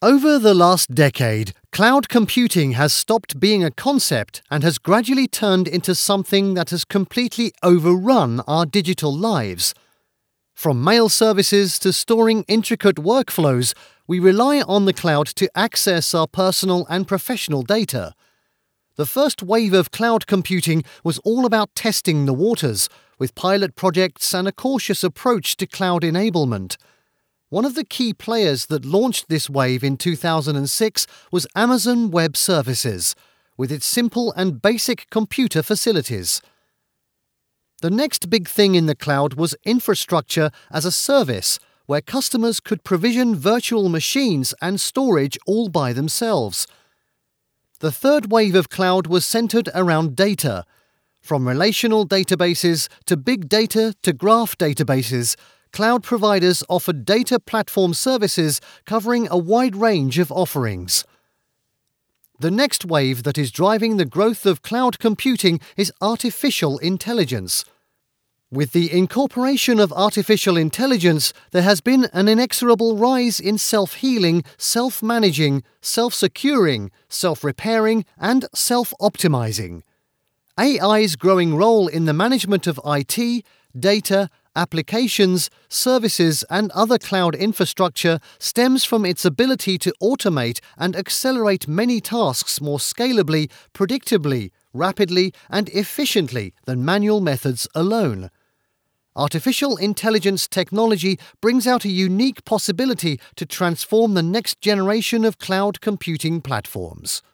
Over the last decade, cloud computing has stopped being a concept and has gradually turned into something that has completely overrun our digital lives. From mail services to storing intricate workflows, we rely on the cloud to access our personal and professional data. The first wave of cloud computing was all about testing the waters, with pilot projects and a cautious approach to cloud enablement. One of the key players that launched this wave in 2006 was Amazon Web Services, with its simple and basic computer facilities. The next big thing in the cloud was infrastructure as a service, where customers could provision virtual machines and storage all by themselves. The third wave of cloud was centered around data. From relational databases to big data to graph databases, cloud providers offered data platform services covering a wide range of offerings. The next wave that is driving the growth of cloud computing is artificial intelligence. With the incorporation of artificial intelligence, there has been an inexorable rise in self-healing, self-managing, self-securing, self-repairing, and self-optimizing. AI's growing role in the management of IT, data, applications, services, and other cloud infrastructure stems from its ability to automate and accelerate many tasks more scalably, predictably, rapidly, and efficiently than manual methods alone. Artificial intelligence technology brings out a unique possibility to transform the next generation of cloud computing platforms.